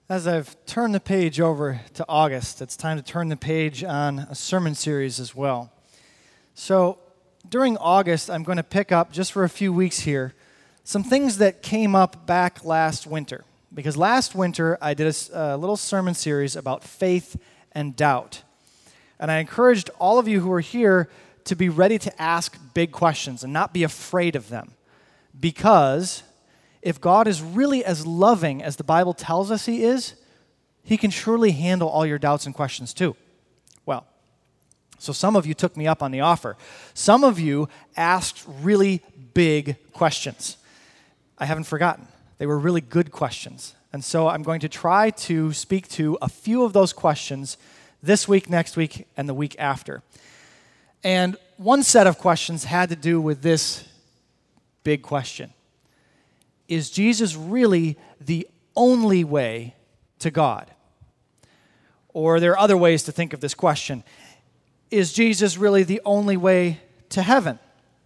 As I've turned the page over to August, it's time to turn the page on a sermon series as well. So during August, I'm going to pick up, just for a few weeks here, some things that came up back last winter. Because last winter, I did a little sermon series about faith and doubt. And I encouraged all of you who are here to be ready to ask big questions and not be afraid of them. Because if God is really as loving as the Bible tells us He is, He can surely handle all your doubts and questions too. Well, so some of you took me up on the offer. Some of you asked really big questions. I haven't forgotten. They were really good questions. And so I'm going to try to speak to a few of those questions this week, next week, and the week after. And one set of questions had to do with this big question. Is Jesus really the only way to God? Or there are other ways to think of this question. Is Jesus really the only way to heaven?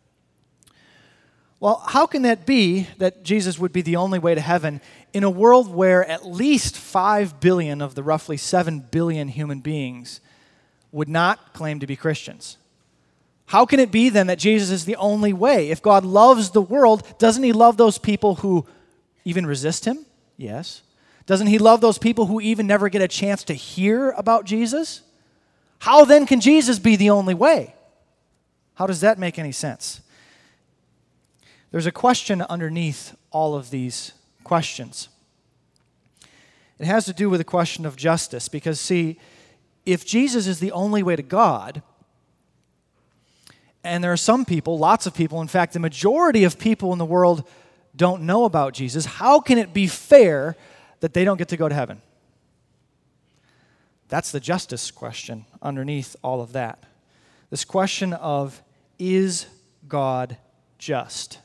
Well, how can that be that Jesus would be the only way to heaven in a world where at least 5 billion of the roughly 7 billion human beings would not claim to be Christians? How can it be then that Jesus is the only way? If God loves the world, doesn't He love those people who even resist Him? Yes. Doesn't He love those people who even never get a chance to hear about Jesus? How then can Jesus be the only way? How does that make any sense? There's a question underneath all of these questions. It has to do with the question of justice because, see, if Jesus is the only way to God, and there are some people, lots of people, in fact, the majority of people in the world don't know about Jesus, how can it be fair that they don't get to go to heaven? That's the justice question underneath all of that. This question of, is God just?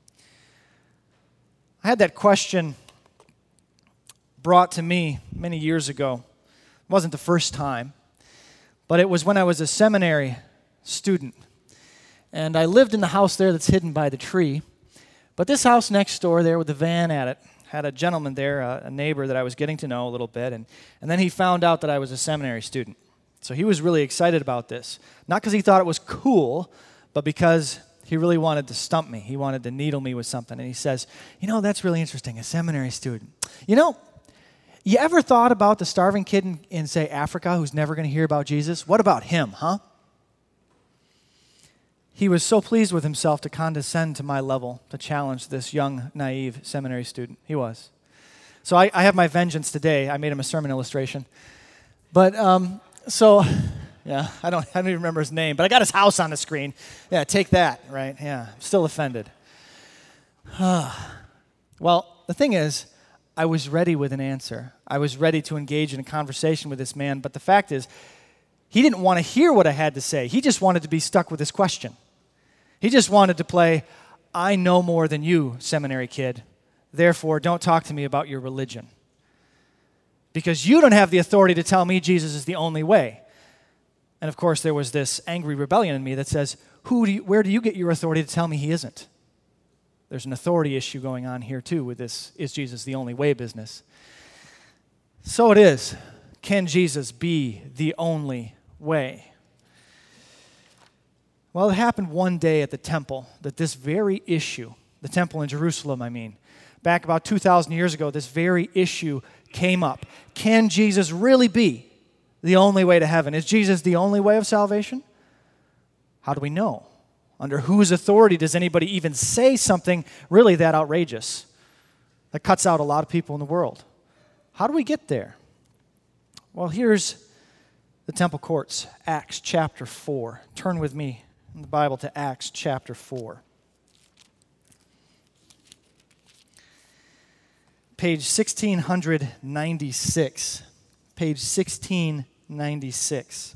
I had that question brought to me many years ago. It wasn't the first time, but it was when I was a seminary student. And I lived in the house there that's hidden by the tree. But this house next door there with the van at it had a gentleman there, a neighbor that I was getting to know a little bit. And then he found out that I was a seminary student. So he was really excited about this. Not because he thought it was cool, but because he really wanted to stump me. He wanted to needle me with something. And he says, that's really interesting, a seminary student. You ever thought about the starving kid in say, Africa who's never going to hear about Jesus? What about him, huh? He was so pleased with himself to condescend to my level, to challenge this young, naive seminary student. He was. So I have my vengeance today. I made him a sermon illustration. But, yeah, I don't even remember his name, but I got his house on the screen. Yeah, take that, right? Yeah, I'm still offended. Well, the thing is, I was ready with an answer. I was ready to engage in a conversation with this man, but the fact is, he didn't want to hear what I had to say. He just wanted to be stuck with this question. He just wanted to play, I know more than you, seminary kid. Therefore, don't talk to me about your religion. Because you don't have the authority to tell me Jesus is the only way. And of course, there was this angry rebellion in me that says, where do you get your authority to tell me He isn't? There's an authority issue going on here too with this, is Jesus the only way business? So it is. Can Jesus be the only way? Well, it happened one day at the temple that this very issue, the temple in Jerusalem, back about 2,000 years ago, this very issue came up. Can Jesus really be the only way to heaven? Is Jesus the only way of salvation? How do we know? Under whose authority does anybody even say something really that outrageous that cuts out a lot of people in the world? How do we get there? Well, here's the temple courts, Acts chapter 4. Turn with me in the Bible to Acts chapter 4. Page 1696. Page 1696.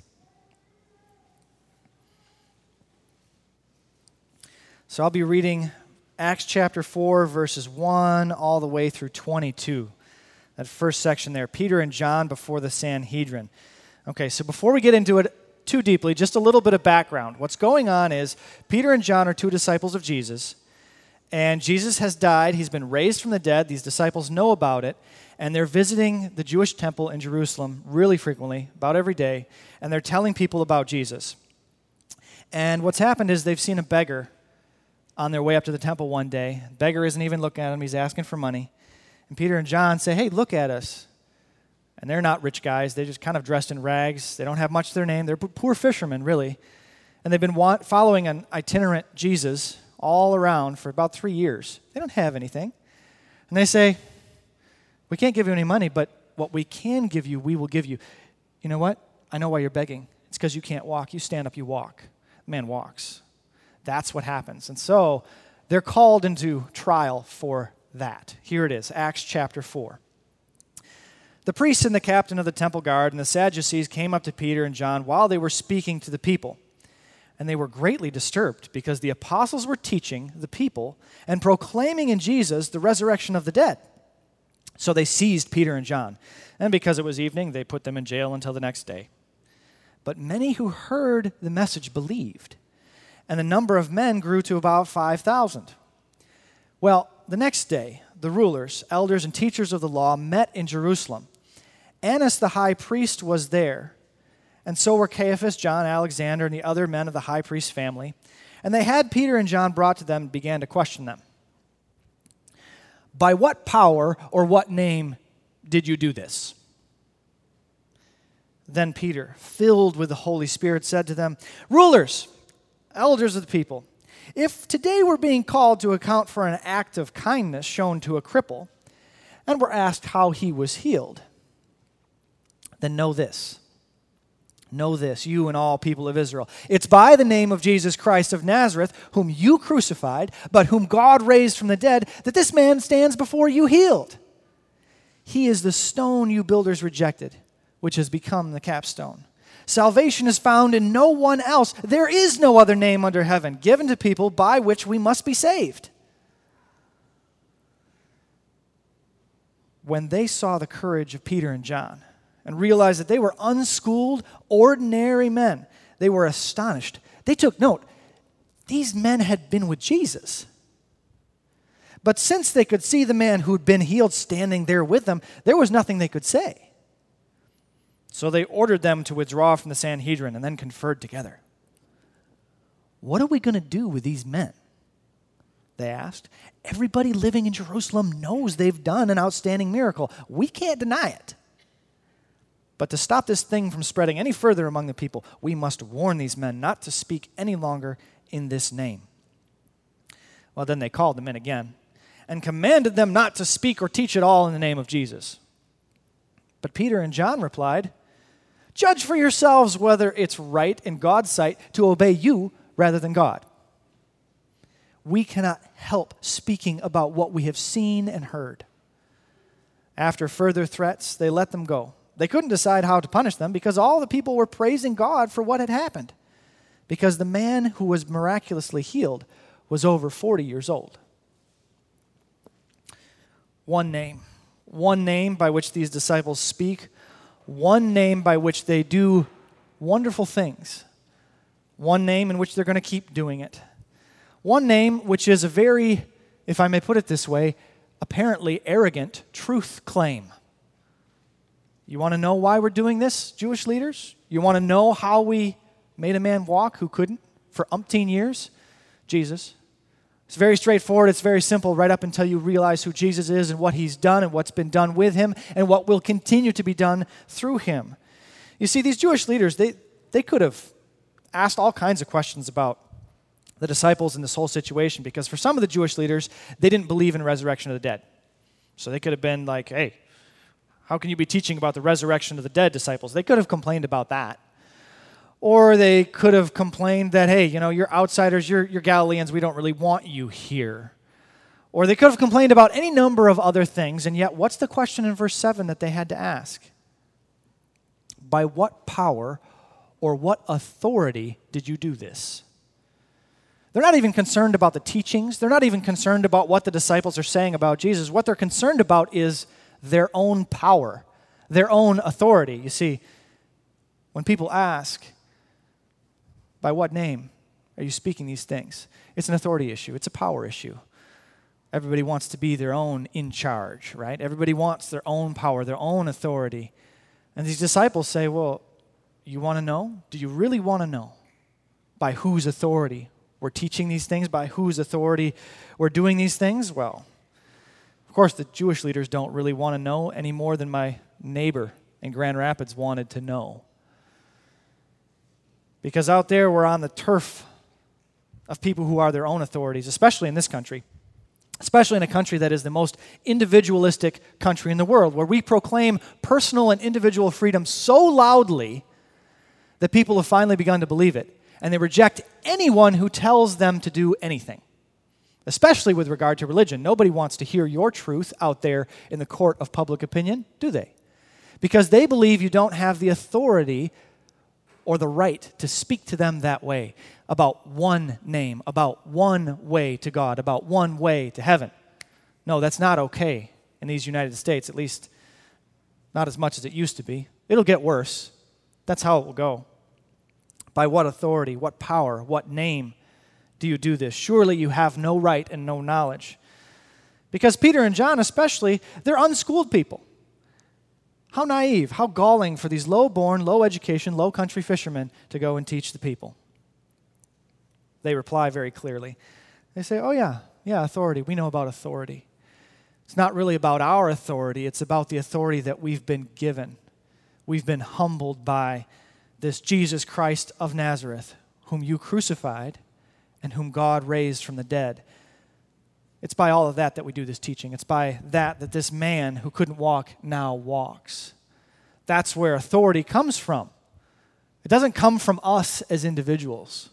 So I'll be reading Acts chapter 4, verses 1 all the way through 22. That first section there, Peter and John before the Sanhedrin. Okay, so before we get into it too deeply, just a little bit of background. What's going on is Peter and John are two disciples of Jesus, And Jesus has died. He's been raised from the dead. These disciples know about it. And they're visiting the Jewish temple in Jerusalem really frequently, about every day. And they're telling people about Jesus. And what's happened is they've seen a beggar on their way up to the temple one day. The beggar isn't even looking at them. He's asking for money. And Peter and John say, hey, look at us. And they're not rich guys. They're just kind of dressed in rags. They don't have much to their name. They're poor fishermen, really. And they've been following an itinerant Jesus all around for about 3 years. They don't have anything. And they say, we can't give you any money, but what we can give you, we will give you. You know what? I know why you're begging. It's because you can't walk. You stand up, you walk. The man walks. That's what happens. And so they're called into trial for that. Here it is, Acts chapter 4. The priests and the captain of the temple guard and the Sadducees came up to Peter and John while they were speaking to the people. And they were greatly disturbed because the apostles were teaching the people and proclaiming in Jesus the resurrection of the dead. So they seized Peter and John. And because it was evening, they put them in jail until the next day. But many who heard the message believed, and the number of men grew to about 5,000. Well, the next day, the rulers, elders, and teachers of the law met in Jerusalem. Annas the high priest was there, and so were Caiaphas, John, Alexander, and the other men of the high priest's family. And they had Peter and John brought to them and began to question them. By what power or what name did you do this? Then Peter, filled with the Holy Spirit, said to them, rulers, elders of the people, if today we're being called to account for an act of kindness shown to a cripple, and we're asked how he was healed, then know this, you and all people of Israel. It's by the name of Jesus Christ of Nazareth, whom you crucified, but whom God raised from the dead, that this man stands before you healed. He is the stone you builders rejected, which has become the capstone. Salvation is found in no one else. There is no other name under heaven given to people by which we must be saved. When they saw the courage of Peter and John and realized that they were unschooled, ordinary men, they were astonished. They took note. These men had been with Jesus. But since they could see the man who'd been healed standing there with them, there was nothing they could say. So they ordered them to withdraw from the Sanhedrin and then conferred together. What are we going to do with these men? They asked. Everybody living in Jerusalem knows they've done an outstanding miracle. We can't deny it. But to stop this thing from spreading any further among the people, we must warn these men not to speak any longer in this name. Well, then they called them in again and commanded them not to speak or teach at all in the name of Jesus. But Peter and John replied, judge for yourselves whether it's right in God's sight to obey you rather than God. We cannot help speaking about what we have seen and heard. After further threats, they let them go. They couldn't decide how to punish them because all the people were praising God for what had happened, because the man who was miraculously healed was over 40 years old. One name by which these disciples speak, one name by which they do wonderful things, one name in which they're going to keep doing it, one name which is a very, if I may put it this way, apparently arrogant truth claim. You want to know why we're doing this, Jewish leaders? You want to know how we made a man walk who couldn't for umpteen years? Jesus. It's very straightforward. It's very simple right up until you realize who Jesus is and what he's done and what's been done with him and what will continue to be done through him. You see, these Jewish leaders, they could have asked all kinds of questions about the disciples in this whole situation, because for some of the Jewish leaders, they didn't believe in resurrection of the dead. So they could have been like, hey, how can you be teaching about the resurrection of the dead, disciples? They could have complained about that. Or they could have complained that, hey, you're outsiders, you're Galileans, we don't really want you here. Or they could have complained about any number of other things, and yet what's the question in verse 7 that they had to ask? By what power or what authority did you do this? They're not even concerned about the teachings. They're not even concerned about what the disciples are saying about Jesus. What they're concerned about is their own power, their own authority. You see, when people ask, by what name are you speaking these things? It's an authority issue. It's a power issue. Everybody wants to be their own in charge, right? Everybody wants their own power, their own authority. And these disciples say, well, you want to know? Do you really want to know by whose authority we're teaching these things, by whose authority we're doing these things? Well, of course, the Jewish leaders don't really want to know any more than my neighbor in Grand Rapids wanted to know. Because out there, we're on the turf of people who are their own authorities, especially in this country. Especially in a country that is the most individualistic country in the world, where we proclaim personal and individual freedom so loudly that people have finally begun to believe it, and they reject anyone who tells them to do anything, especially with regard to religion. Nobody wants to hear your truth out there in the court of public opinion, do they? Because they believe you don't have the authority or the right to speak to them that way, about one name, about one way to God, about one way to heaven. No, that's not okay in these United States, at least not as much as it used to be. It'll get worse. That's how it will go. By what authority, what power, what name do you do this? Surely you have no right and no knowledge. Because Peter and John especially, they're unschooled people. How naive, how galling for these low-born, low-education, low-country fishermen to go and teach the people. They reply very clearly. They say, oh yeah, authority. We know about authority. It's not really about our authority. It's about the authority that we've been given. We've been humbled by this Jesus Christ of Nazareth, whom you crucified and whom God raised from the dead. It's by all of that we do this teaching. It's by that this man who couldn't walk now walks. That's where authority comes from. It doesn't come from us as individuals.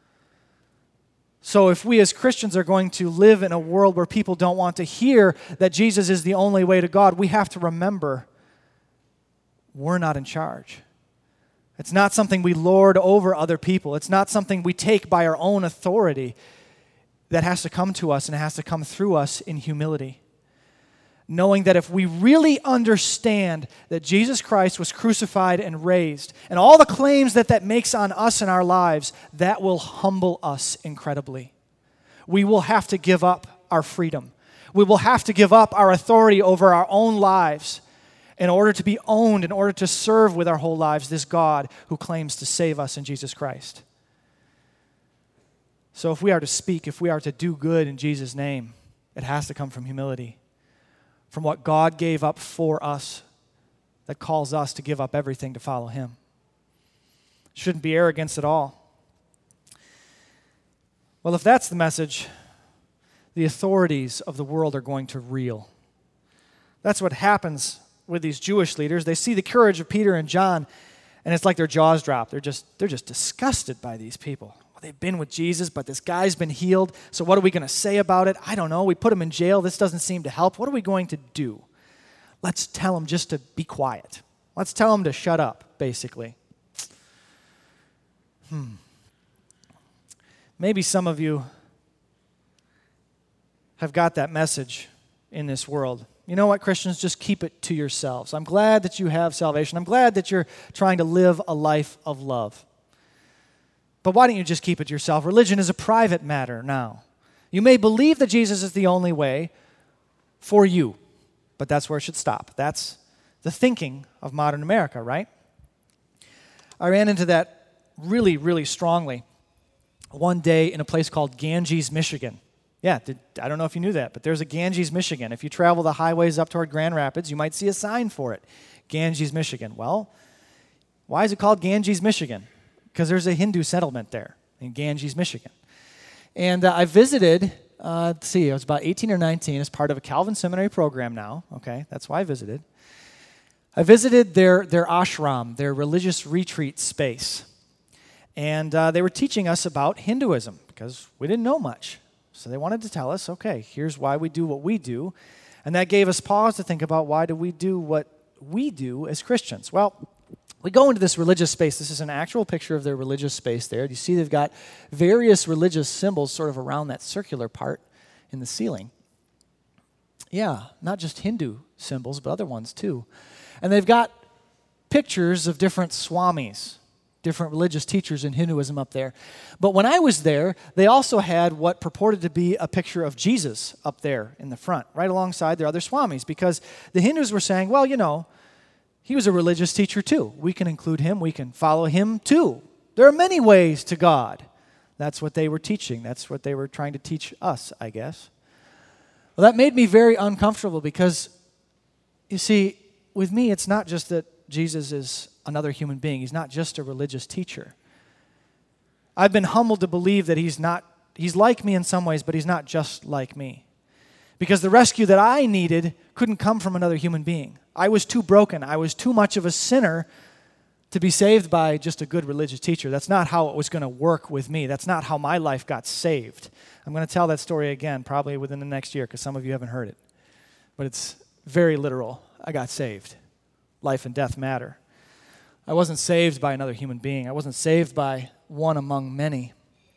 So if we as Christians are going to live in a world where people don't want to hear that Jesus is the only way to God, we have to remember we're not in charge. It's not something we lord over other people. It's not something we take by our own authority. That has to come to us and it has to come through us in humility. Knowing that if we really understand that Jesus Christ was crucified and raised, and all the claims that makes on us and our lives, that will humble us incredibly. We will have to give up our freedom. We will have to give up our authority over our own lives in order to be owned, in order to serve with our whole lives this God who claims to save us in Jesus Christ. So if we are to speak, if we are to do good in Jesus' name, it has to come from humility, from what God gave up for us that calls us to give up everything to follow Him. Shouldn't be arrogance at all. Well, if that's the message, the authorities of the world are going to reel. That's what happens with these Jewish leaders. They see the courage of Peter and John, and it's like their jaws drop. They're just disgusted by these people. They've been with Jesus, but this guy's been healed, so what are we going to say about it? I don't know. We put him in jail. This doesn't seem to help. What are we going to do? Let's tell him just to be quiet. Let's tell him to shut up, basically. Maybe some of you have got that message in this world. You know what, Christians? Just keep it to yourselves. I'm glad that you have salvation. I'm glad that you're trying to live a life of love. But why don't you just keep it to yourself? Religion is a private matter now. You may believe that Jesus is the only way for you, but that's where it should stop. That's the thinking of modern America, right? I ran into that really, really strongly one day in a place called Ganges, Michigan. Yeah, I don't know if you knew that, but there's a Ganges, Michigan. If you travel the highways up toward Grand Rapids, you might see a sign for it, Ganges, Michigan. Well, why is it called Ganges, Michigan? Because there's a Hindu settlement there in Ganges, Michigan. And I visited, I was about 18 or 19 as part of a Calvin Seminary program now. Okay, that's why I visited. I visited their ashram, their religious retreat space. And they were teaching us about Hinduism because we didn't know much. So they wanted to tell us, okay, here's why we do what we do. And that gave us pause to think about why do we do what we do as Christians. Well, we go into this religious space. This is an actual picture of their religious space there. You see they've got various religious symbols sort of around that circular part in the ceiling. Yeah, not just Hindu symbols, but other ones too. And they've got pictures of different swamis, different religious teachers in Hinduism up there. But when I was there, they also had what purported to be a picture of Jesus up there in the front, right alongside their other swamis, because the Hindus were saying, well, he was a religious teacher too. We can include him. We can follow him too. There are many ways to God. That's what they were teaching. That's what they were trying to teach us, I guess. Well, that made me very uncomfortable because, you see, with me, it's not just that Jesus is another human being. He's not just a religious teacher. I've been humbled to believe that he's like me in some ways, but he's not just like me. Because the rescue that I needed couldn't come from another human being. I was too broken. I was too much of a sinner to be saved by just a good religious teacher. That's not how it was going to work with me. That's not how my life got saved. I'm going to tell that story again, probably within the next year, because some of you haven't heard it. But it's very literal. I got saved. Life and death matter. I wasn't saved by another human being. I wasn't saved by one among many.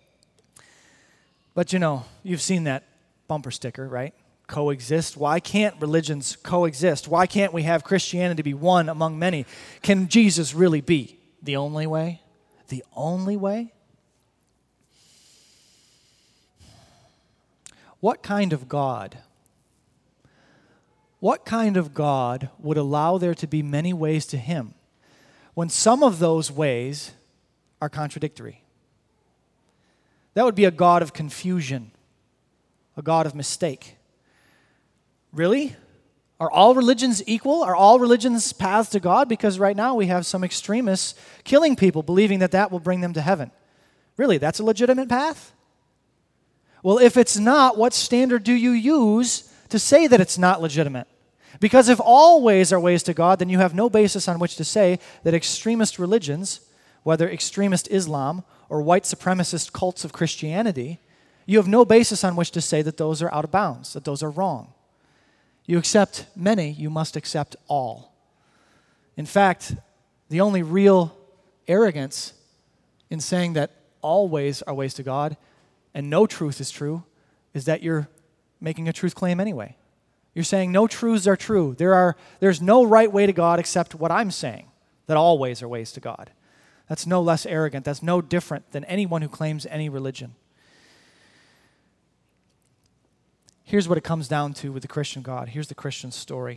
But you've seen that bumper sticker, right? Coexist. Why can't religions coexist? Why can't we have Christianity be one among many? Can Jesus really be the only way? The only way? What kind of God? What kind of God would allow there to be many ways to him when some of those ways are contradictory? That would be a God of confusion, a God of mistake. Really? Are all religions equal? Are all religions paths to God? Because right now we have some extremists killing people, believing that will bring them to heaven. Really, that's a legitimate path? Well, if it's not, what standard do you use to say that it's not legitimate? Because if all ways are ways to God, then you have no basis on which to say that extremist religions, whether extremist Islam or white supremacist cults of Christianity, you have no basis on which to say that those are out of bounds, that those are wrong. You accept many, you must accept all. In fact, the only real arrogance in saying that all ways are ways to God and no truth is true is that you're making a truth claim anyway. You're saying no truths are true. There's no right way to God except what I'm saying, that all ways are ways to God. That's no less arrogant. That's no different than anyone who claims any religion. Here's what it comes down to with the Christian God. Here's the Christian story.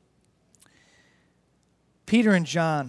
Peter and John,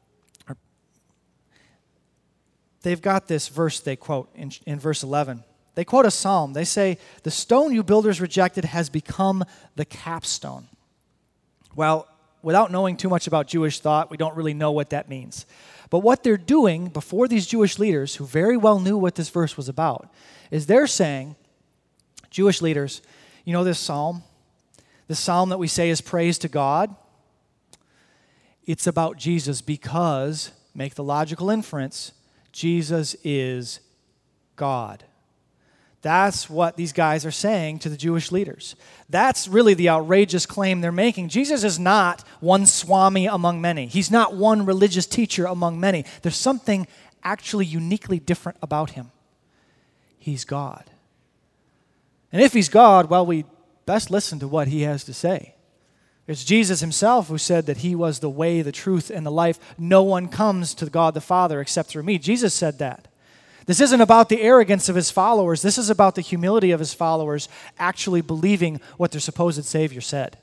they've got this verse they quote in verse 11. They quote a psalm. They say, "The stone you builders rejected has become the capstone." Well, without knowing too much about Jewish thought, we don't really know what that means. But what they're doing before these Jewish leaders, who very well knew what this verse was about, is they're saying, Jewish leaders, this psalm that we say is praise to God, it's about Jesus because, make the logical inference, Jesus is God. That's what these guys are saying to the Jewish leaders. That's really the outrageous claim they're making. Jesus is not one Swami among many. He's not one religious teacher among many. There's something actually uniquely different about him. He's God. And if he's God, well, we best listen to what he has to say. It's Jesus himself who said that he was the way, the truth, and the life. No one comes to God the Father except through me. Jesus said that. This isn't about the arrogance of his followers. This is about the humility of his followers actually believing what their supposed Savior said.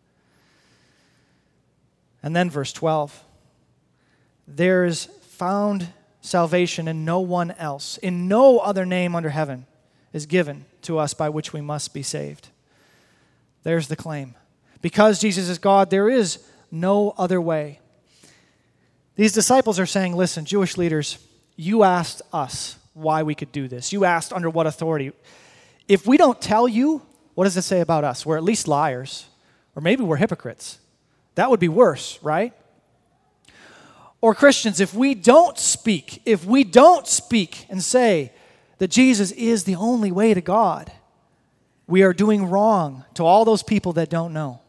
And then verse 12. There is found salvation in no one else. In no other name under heaven is given to us by which we must be saved. There's the claim. Because Jesus is God, there is no other way. These disciples are saying, listen, Jewish leaders, you asked us why we could do this. You asked under what authority. If we don't tell you, what does it say about us? We're at least liars, or maybe we're hypocrites. That would be worse, right? Or Christians, if we don't speak and say that Jesus is the only way to God, we are doing wrong to all those people that don't know.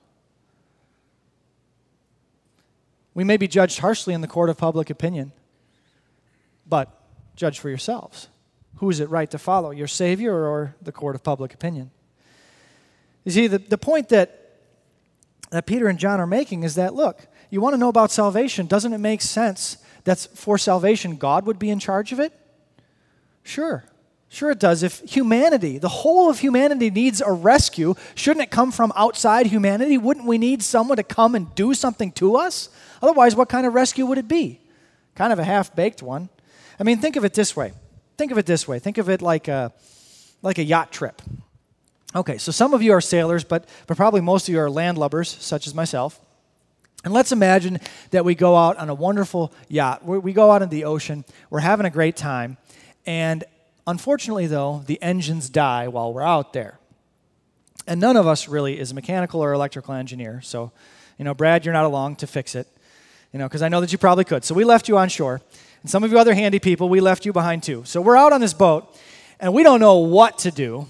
We may be judged harshly in the court of public opinion, but judge for yourselves. Who is it right to follow, your Savior or the court of public opinion? You see, the point that that Peter and John are making is that, look, you want to know about salvation, doesn't it make sense that for salvation God would be in charge of it? Sure. Sure it does. If humanity, the whole of humanity needs a rescue, shouldn't it come from outside humanity? Wouldn't we need someone to come and do something to us? Otherwise, what kind of rescue would it be? Kind of a half-baked one. I mean, think of it this way. Think of it like a yacht trip. Okay, so some of you are sailors, but probably most of you are landlubbers, such as myself. And let's imagine that we go out on a wonderful yacht. We go out in the ocean. We're having a great time. And unfortunately, though, the engines die while we're out there. And none of us really is a mechanical or electrical engineer. So, Brad, you're not along to fix it, because I know that you probably could. So we left you on shore. And some of you other handy people, we left you behind too. So we're out on this boat, and we don't know what to do.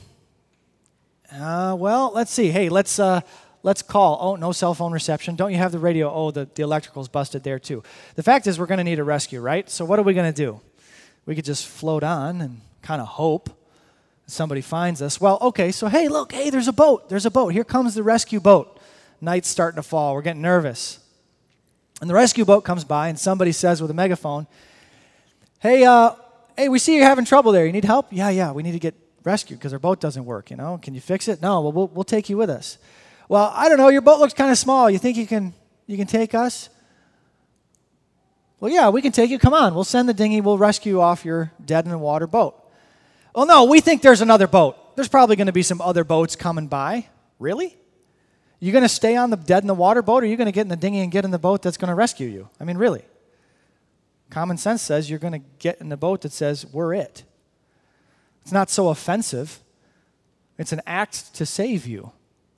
Well, let's see. Hey, let's call. Oh, no cell phone reception. Don't you have the radio? Oh, the electrical's busted there too. The fact is we're going to need a rescue, right? So what are we going to do? We could just float on and kind of hope somebody finds us. Well, okay, so hey, look, there's a boat. There's a boat. Here comes the rescue boat. Night's starting to fall. We're getting nervous. And the rescue boat comes by, and somebody says with a megaphone, hey, we see you're having trouble there. You need help? Yeah, we need to get rescued because our boat doesn't work, Can you fix it? No, well, we'll take you with us. Well, I don't know, your boat looks kind of small. You think you can take us? Well, yeah, we can take you. Come on, we'll send the dinghy. We'll rescue you off your dead-in-the-water boat. Well, no, we think there's another boat. There's probably going to be some other boats coming by. Really? You going to stay on the dead-in-the-water boat, or are you going to get in the dinghy and get in the boat that's going to rescue you? I mean, really? Common sense says you're going to get in the boat that says, we're it. It's not so offensive. It's an act to save you.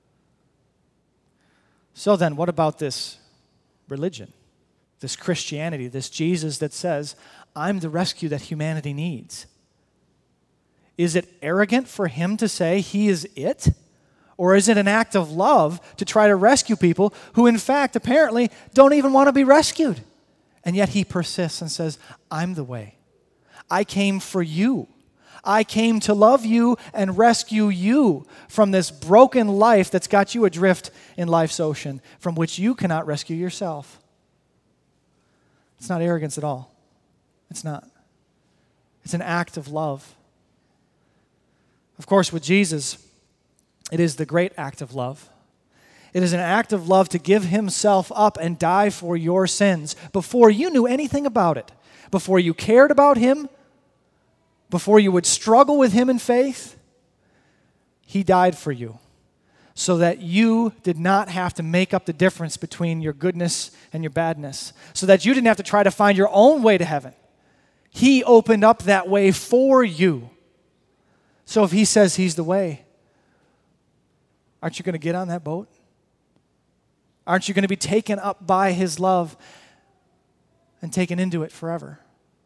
So then, what about this religion, this Christianity, this Jesus that says, I'm the rescue that humanity needs? Is it arrogant for him to say he is it? Or is it an act of love to try to rescue people who, in fact, apparently don't even want to be rescued? And yet he persists and says, I'm the way. I came for you. I came to love you and rescue you from this broken life that's got you adrift in life's ocean, from which you cannot rescue yourself. It's not arrogance at all. It's not. It's an act of love. Of course, with Jesus, it is the great act of love. It is an act of love to give himself up and die for your sins before you knew anything about it, before you cared about him, before you would struggle with him in faith. He died for you so that you did not have to make up the difference between your goodness and your badness, so that you didn't have to try to find your own way to heaven. He opened up that way for you. So if he says he's the way, aren't you going to get on that boat? Aren't you going to be taken up by his love and taken into it forever?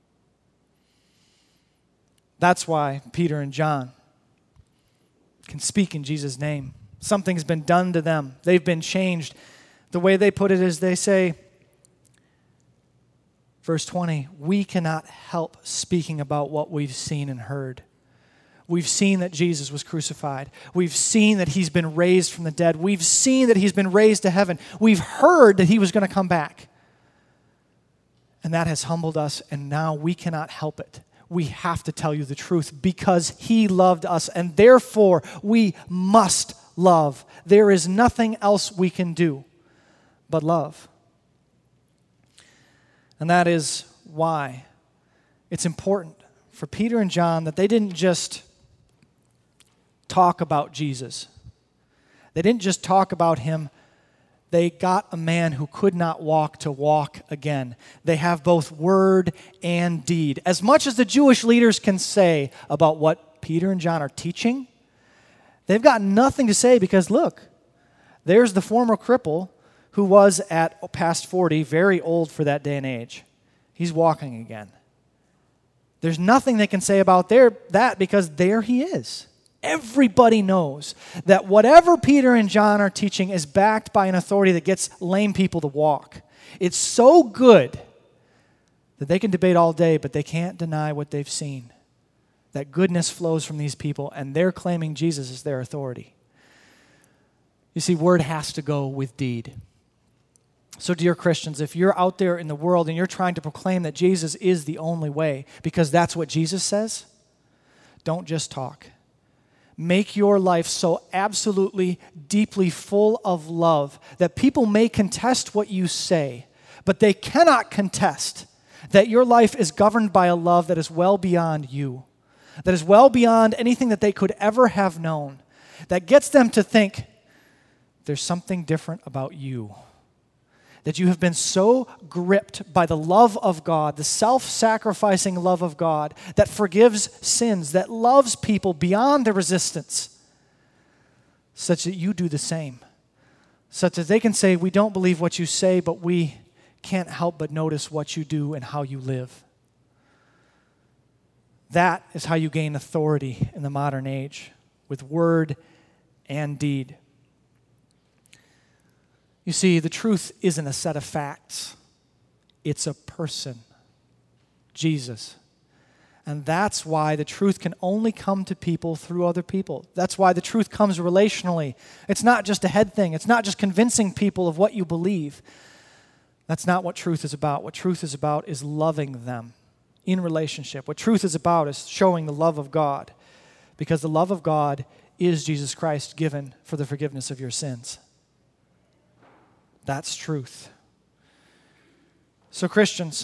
That's why Peter and John can speak in Jesus' name. Something's been done to them. They've been changed. The way they put it is they say, verse 20, we cannot help speaking about what we've seen and heard. We've seen that Jesus was crucified. We've seen that he's been raised from the dead. We've seen that he's been raised to heaven. We've heard that he was going to come back. And that has humbled us, and now we cannot help it. We have to tell you the truth because he loved us, and therefore we must love. There is nothing else we can do but love. And that is why it's important for Peter and John that they didn't just talk about Jesus. They didn't just talk about him. They got a man who could not walk to walk again. They have both word and deed. As much as the Jewish leaders can say about what Peter and John are teaching, they've got nothing to say because look, there's the former cripple who was at past 40, very old for that day and age. He's walking again. There's nothing they can say about that because there he is. Everybody knows that whatever Peter and John are teaching is backed by an authority that gets lame people to walk. It's so good that they can debate all day, but they can't deny what they've seen. That goodness flows from these people, and they're claiming Jesus as their authority. You see, word has to go with deed. So, dear Christians, if you're out there in the world and you're trying to proclaim that Jesus is the only way, because that's what Jesus says, don't just talk. Make your life so absolutely, deeply full of love that people may contest what you say, but they cannot contest that your life is governed by a love that is well beyond you, that is well beyond anything that they could ever have known, that gets them to think there's something different about you. That you have been so gripped by the love of God, the self-sacrificing love of God, that forgives sins, that loves people beyond their resistance, such that you do the same, such that they can say, we don't believe what you say, but we can't help but notice what you do and how you live. That is how you gain authority in the modern age, with word and deed. You see, the truth isn't a set of facts. It's a person, Jesus. And that's why the truth can only come to people through other people. That's why the truth comes relationally. It's not just a head thing. It's not just convincing people of what you believe. That's not what truth is about. What truth is about is loving them in relationship. What truth is about is showing the love of God, because the love of God is Jesus Christ given for the forgiveness of your sins. That's truth. So Christians,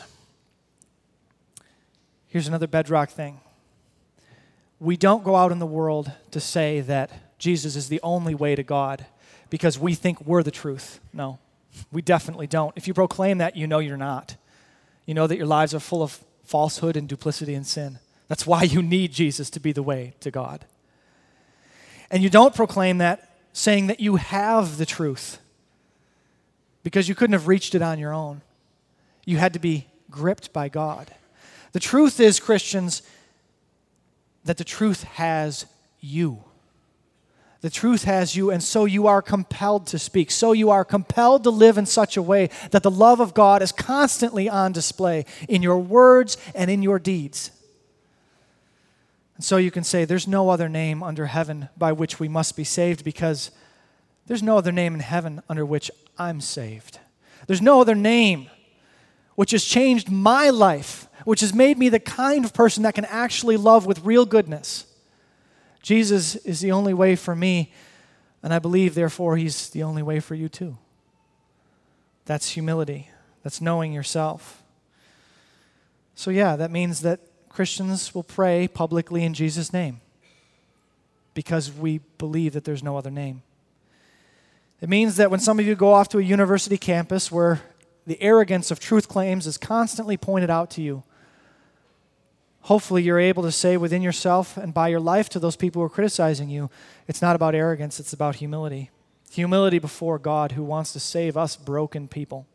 here's another bedrock thing. We don't go out in the world to say that Jesus is the only way to God because we think we're the truth. No, we definitely don't. If you proclaim that, you know you're not. You know that your lives are full of falsehood and duplicity and sin. That's why you need Jesus to be the way to God. And you don't proclaim that saying that you have the truth, because you couldn't have reached it on your own. You had to be gripped by God. The truth is, Christians, that the truth has you. The truth has you, and so you are compelled to speak. So you are compelled to live in such a way that the love of God is constantly on display in your words and in your deeds. And so you can say, there's no other name under heaven by which we must be saved, because there's no other name in heaven under which I'm saved. There's no other name which has changed my life, which has made me the kind of person that can actually love with real goodness. Jesus is the only way for me, and I believe, therefore, he's the only way for you too. That's humility. That's knowing yourself. So yeah, that means that Christians will pray publicly in Jesus' name because we believe that there's no other name. It means that when some of you go off to a university campus where the arrogance of truth claims is constantly pointed out to you, hopefully you're able to say within yourself and by your life to those people who are criticizing you, it's not about arrogance, it's about humility. Humility before God who wants to save us broken people.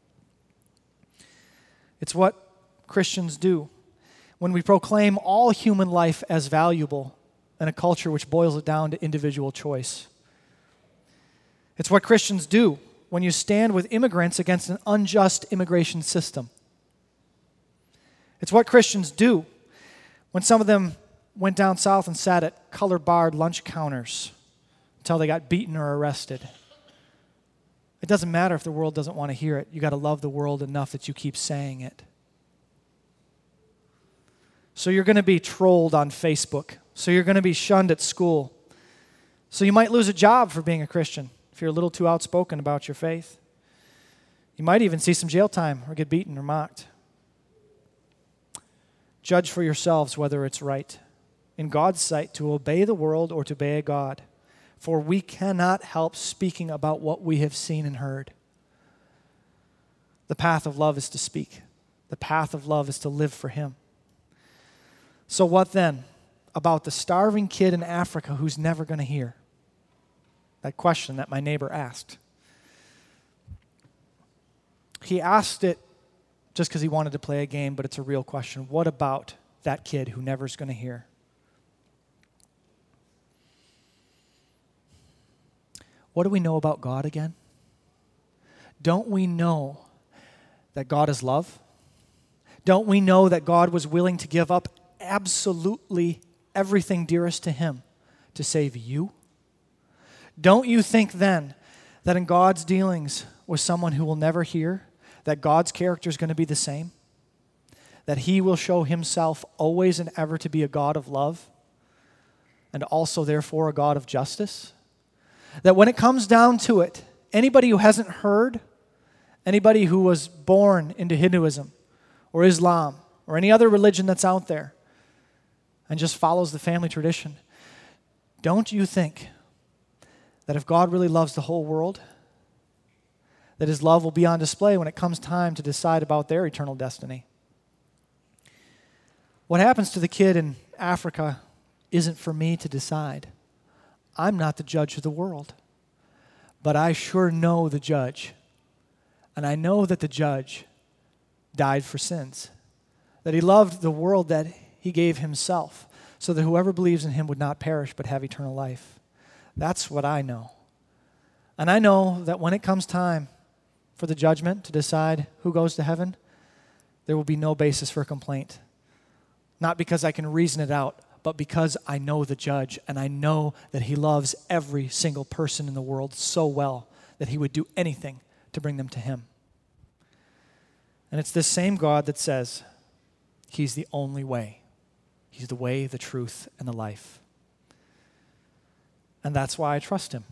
It's what Christians do when we proclaim all human life as valuable in a culture which boils it down to individual choice. It's what Christians do when you stand with immigrants against an unjust immigration system. It's what Christians do when some of them went down south and sat at color-barred lunch counters until they got beaten or arrested. It doesn't matter if the world doesn't want to hear it. You got to love the world enough that you keep saying it. So you're going to be trolled on Facebook. So you're going to be shunned at school. So you might lose a job for being a Christian if you're a little too outspoken about your faith. You might even see some jail time or get beaten or mocked. Judge for yourselves whether it's right in God's sight to obey the world or to obey God. For we cannot help speaking about what we have seen and heard. The path of love is to speak. The path of love is to live for Him. So what then about the starving kid in Africa who's never going to hear? That question that my neighbor asked. He asked it just because he wanted to play a game, but it's a real question. What about that kid who never is going to hear? What do we know about God again? Don't we know that God is love? Don't we know that God was willing to give up absolutely everything dearest to Him to save you? Don't you think then That in God's dealings with someone who will never hear, that God's character is going to be the same? That he will show himself always and ever to be a God of love and also therefore a God of justice? That when it comes down to it, anybody who hasn't heard, anybody who was born into Hinduism or Islam or any other religion that's out there and just follows the family tradition, don't you think that if God really loves the whole world, that his love will be on display when it comes time to decide about their eternal destiny? What happens to the kid in Africa isn't for me to decide. I'm not the judge of the world. But I sure know the judge. And I know that the judge died for sins. That he loved the world that he gave himself, so that whoever believes in him would not perish but have eternal life. That's what I know. And I know that when it comes time for the judgment to decide who goes to heaven, there will be no basis for complaint. Not because I can reason it out, but because I know the judge, and I know that he loves every single person in the world so well that he would do anything to bring them to him. And it's this same God that says he's the only way. He's the way, the truth, and the life. And that's why I trust him.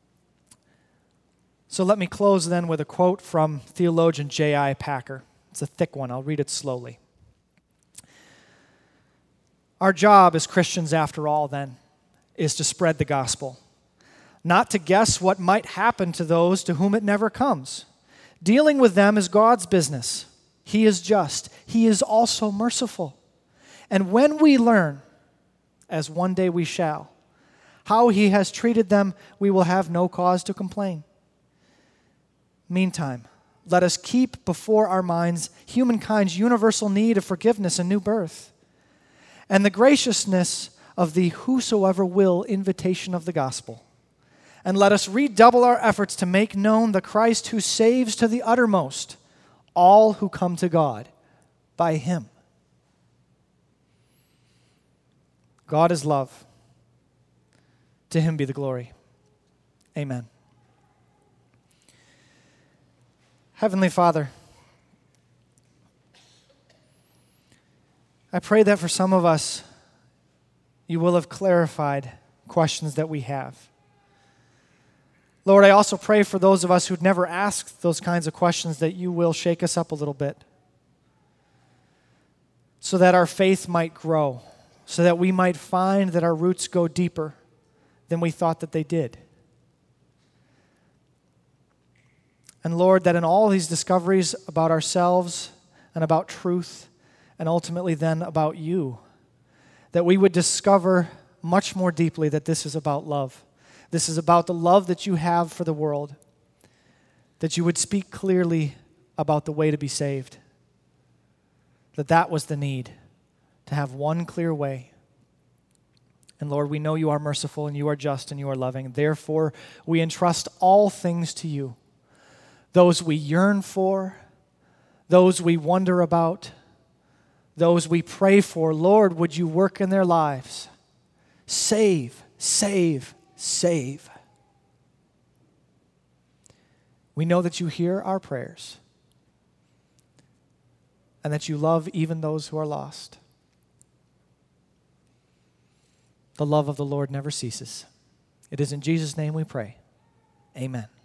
So let me close then with a quote from theologian J.I. Packer. It's a thick one. I'll read it slowly. Our job as Christians, after all, then, is to spread the gospel, not to guess what might happen to those to whom it never comes. Dealing with them is God's business. He is just. He is also merciful. And when we learn, as one day we shall, how he has treated them, we will have no cause to complain. Meantime, let us keep before our minds humankind's universal need of forgiveness and new birth, and the graciousness of the whosoever will invitation of the gospel. And let us redouble our efforts to make known the Christ who saves to the uttermost all who come to God by him. God is love. To him be the glory. Amen. Heavenly Father, I pray that for some of us, you will have clarified questions that we have. Lord, I also pray for those of us who'd never asked those kinds of questions that you will shake us up a little bit so that our faith might grow, so that we might find that our roots go deeper than we thought that they did. And Lord, that in all these discoveries about ourselves and about truth, and ultimately then about you, that we would discover much more deeply that this is about love. This is about the love that you have for the world, that you would speak clearly about the way to be saved, that was the need, to have one clear way. And Lord, we know you are merciful and you are just and you are loving. Therefore, we entrust all things to you, those we yearn for, those we wonder about, those we pray for. Lord, would you work in their lives? Save, save, save. We know that you hear our prayers and that you love even those who are lost. The love of the Lord never ceases. It is in Jesus' name we pray. Amen.